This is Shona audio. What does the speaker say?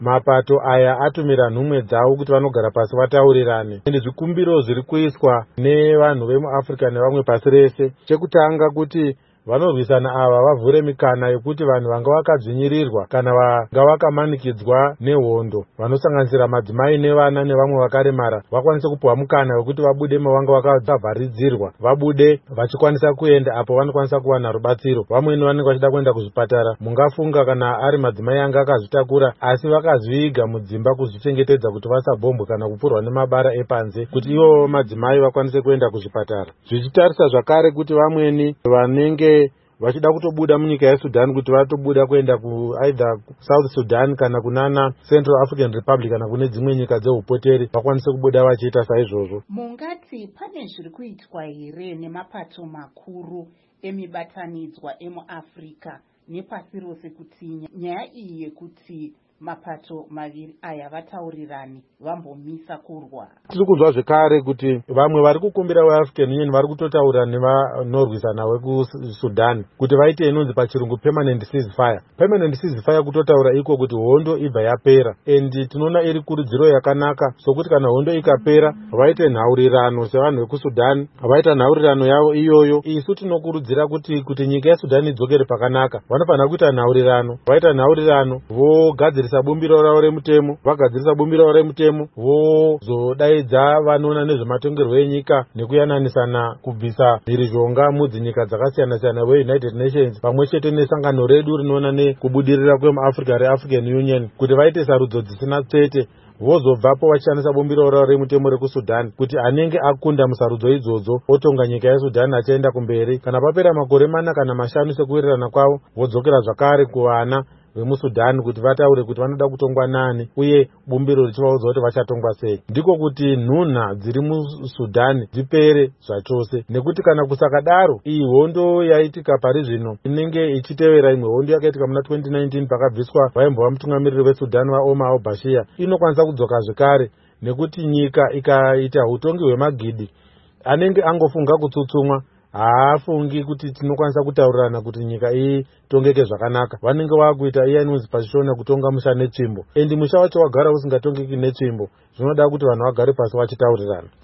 mapato aya atumira nhumwe dzavo kuti vanogara pasi vataurirane. Ende zvikumbiro zviri kuiswa nevanhu vemuAfrica nevamwe pasi rese, chekutanga kuti vanorwisana ava vavhure mikana yekuti vanhu vanga vakadzvinyirirwa kana vanga vakamanikidzwa nehondo vanosanganisira madzimai nevana nevamwe vakaremara vakwanise kupiwa mukana wekuti vabude mavanga vakavharidzirwa, vabude vachikwanisa kuenda apo vanokwanisa kuwana rubatsiro. Vamweni vanenge vachida kuenda kuzvipatara, mungafunga kana ari madzimai anga akazvitakura asi vakazviiga mudzimba kuzvichengetedza kuti vasabhombwe kana kupfurwa nemabara epanze, kuti ivo madzimai vakwanise kuenda kuzvipatara. Zvichitarisa zvakare kuti vamweni vanenge vachida kutobuda munyika yeSudan kuti vatobuda kuenda either South Sudan kana kunana Central African Republic kana kune dzimwe nyika dzeupoteri vakwanise kubuda vachiita saizvozvo. Mungati pane zviri kuitwa here nemapato makuru emibatanidzwa emuAfrica nepasi rose kuti nyaya iyi yekuti mapato maviri aya vataurirane vambomisa kurwa? Tiri kunzwa zvekare kuti vamwe vari kukumbira veAfrican Union vari kutotaura nevanorwisana vekuSudan kuti vaite inonzi pachirungu permanent ceasefire. Permanent ceasefire kutotaura iko kuti hondo ibva yapera, and tinoona iri kurudziro yakanaka sokuti kana hondo ikapera vaite nhaurirano sevanhu vekuSudan, vaita nhaurirano yavo iyoyo. Isu tinokurudzira kuti nyika yeSudan idzokere pakanaka. Vanofanira kuita nhaurirano, vaita nhaurirano vogadzirisa bumbiro ravo remutemo, vagadzirisa bumbiro ravo remutemo vozodaidza vanoona nezvematongerwo enyika nekuyananisana kubvisa mhirizhonga mudzinyika dzakasiyana siyana veUnited Nations pamwe chete nesangano redu rinoona nekubudirira kwemuAfrica reAfrican Union kuti vaite sarudzo dzisina tsete, vozobvapo vachishandisa bumbiro ravo remutemo rekuSudan kuti anenge akunda musarudzo idzodzo otonga nyika yeSudan achienda kumberi. Kana papera makore 4 kana 5 sekuwirirana kwavo vodzokera zvakare kuvana vemuSudan kuti vataure kuti vanoda kutongwa nani uye bumbiro richivaudza kuti vachatongwa sei. Ndiko kuti nhunha dziri muSudan dzipere zvachose, nekuti kana kusakadaro iyi hondo yaitika pari zvino inenge ichitevera imwe hondo yakaitika muna 2019 pakabviswa vaimbova mutungamiriri weSudan vaOmar al-Bashir inokwanisa kudzoka zvekare, nekuti nyika ikaita utongi hwemagidi anenge angofunga kutsutsumwa haafungi kuti tinokwanisa kutaurirana kuti nyika itongeke zvakanaka. Vanenge vakuita iya inonzi pachishona kutonga musha netsvimbo, endi musha wacho wagara usingatongeki netsvimbo. Zvinoda kuti vanhu vagare pasi vachitaurirana.